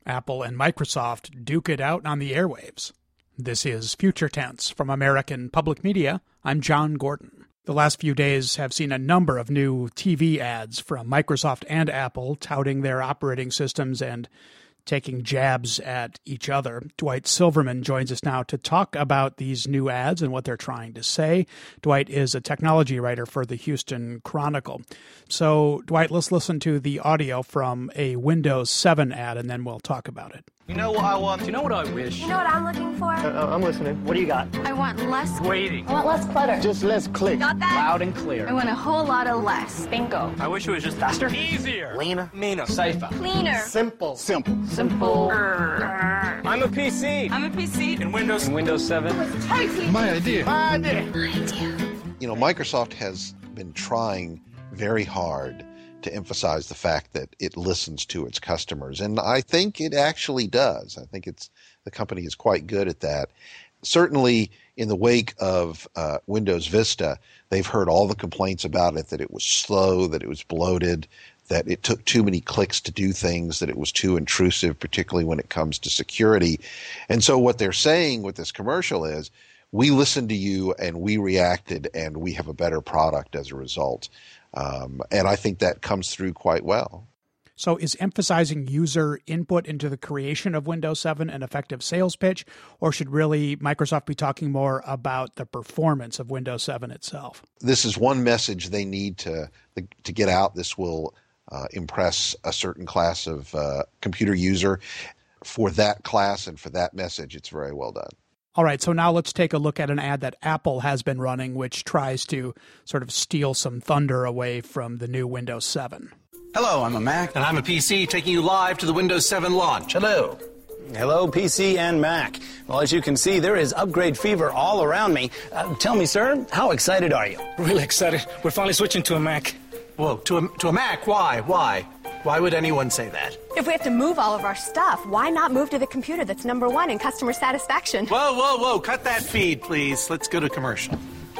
Apple and Microsoft duke it out on the airwaves. This is Future Tense from American Public Media. I'm John Gordon. The last few days have seen a number of new TV ads from Microsoft and Apple touting their operating systems and taking jabs at each other. Dwight Silverman joins us now to talk about these new ads and what they're trying to say. Dwight is a technology writer for the Houston Chronicle. So, Dwight, let's listen to the audio from a Windows 7 ad, and then we'll talk about it. You know what I want? Do you know what I wish? You know what I'm looking for? I'm listening. What do you got? I want less Waiting. I want less clutter. Just less click. Got that? Loud and clear. I want a whole lot of less. Bingo. I wish it was just faster. Easier. Leaner. Meaner. Safer. Cleaner. Simple. Simple. Simple. I'm a PC. I'm a PC. In Windows 7. My idea. You know, Microsoft has been trying very hard to emphasize the fact that it listens to its customers. And I think it actually does. I think the company is quite good at that. Certainly in the wake of Windows Vista, they've heard all the complaints about it, that it was slow, that it was bloated, that it took too many clicks to do things, that it was too intrusive, particularly when it comes to security. And so what they're saying with this commercial is, we listened to you and we reacted and we have a better product as a result. And I think that comes through quite well. So is emphasizing user input into the creation of Windows 7 an effective sales pitch, or should really Microsoft be talking more about the performance of Windows 7 itself? This is one message they need to get out. This will impress a certain class of computer user. For that class and for that message, it's very well done. All right, so now let's take a look at an ad that Apple has been running, which tries to sort of steal some thunder away from the new Windows 7. Hello, I'm a Mac. And I'm a PC, taking you live to the Windows 7 launch. Hello. Hello, PC and Mac. Well, as you can see, there is upgrade fever all around me. Tell me, sir, how excited are you? Really excited. We're finally switching to a Mac. Whoa, to a Mac? Why? Why would anyone say that? If we have to move all of our stuff, why not move to the computer that's number one in customer satisfaction? Whoa. Cut that feed, please. Let's go to commercial.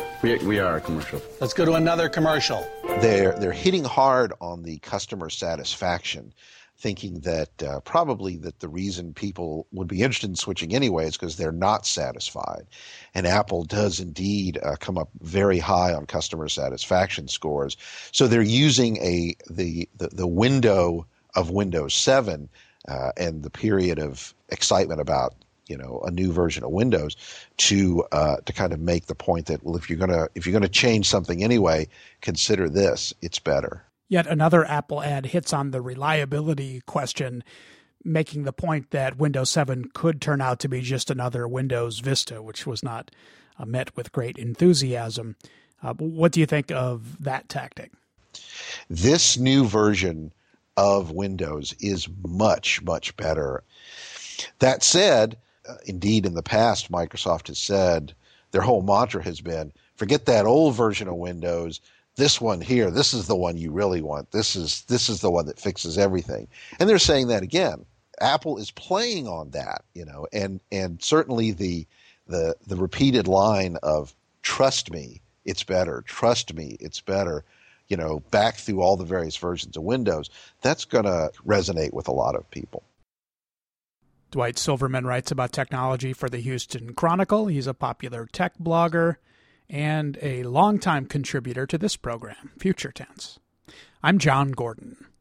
We are a commercial. Let's go to another commercial. They're hitting hard on the customer satisfaction, thinking that probably that the reason people would be interested in switching anyway is because they're not satisfied. And Apple does indeed come up very high on customer satisfaction scores. So they're using the window of Windows 7 and the period of excitement about a new version of Windows to kind of make the point that, well, if you're gonna change something anyway, consider this. It's better. Yet another Apple ad hits on the reliability question, making the point that Windows 7 could turn out to be just another Windows Vista, which was not met with great enthusiasm. What do you think of that tactic? This new version of Windows is much, much better. That said, indeed, in the past, Microsoft has said their whole mantra has been, forget that old version of Windows. This one here, this is the one you really want. This is the one that fixes everything. And they're saying that again. Apple is playing on that, and certainly the repeated line of trust me, it's better. Trust me, it's better. Back through all the various versions of Windows, that's going to resonate with a lot of people. Dwight Silverman writes about technology for the Houston Chronicle. He's a popular tech blogger and a longtime contributor to this program, Future Tense. I'm John Gordon.